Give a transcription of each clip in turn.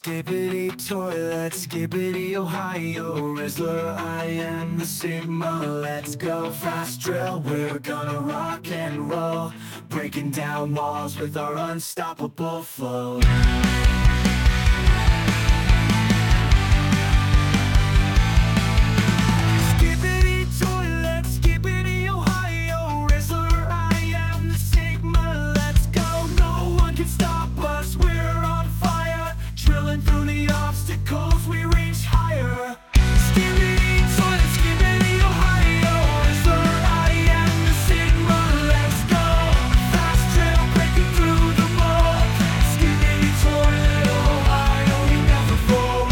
Skibbity toilet, skibbity Ohio Rizzler, I am the Sigma, let's go. Fast drill, we're gonna rock and roll, breaking down walls with our unstoppable flow. Skibbity toilet, skibbity Ohio Rizzler, I am the Sigma, let's go. No one can stop us, we're on fire, drilling through the obstacles, we reach higher. Skibbity toilet, skibbity Ohio Rizzler, I am the Sigma, let's go. Fast trail breaking through the mold, skibbity toilet Ohio, we never fold.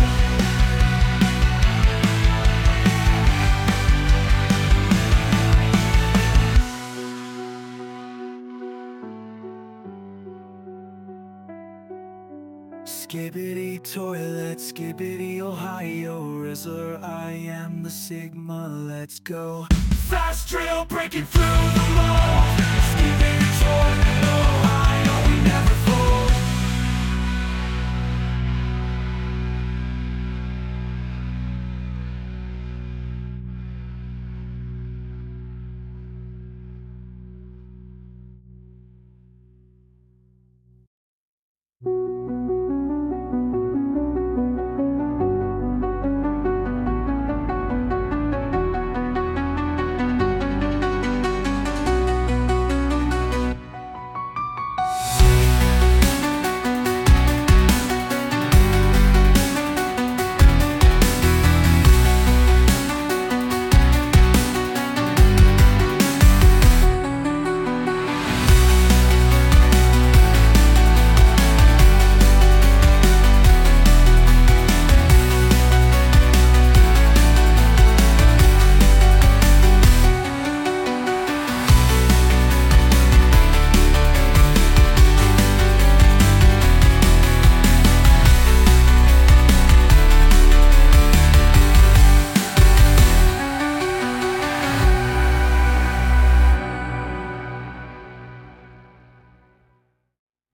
Skibbity toilet, skibbity Ohio Rizzler, I am the Sigma, let's go. Fast trail breaking through the mold, skibbity toilet Ohio.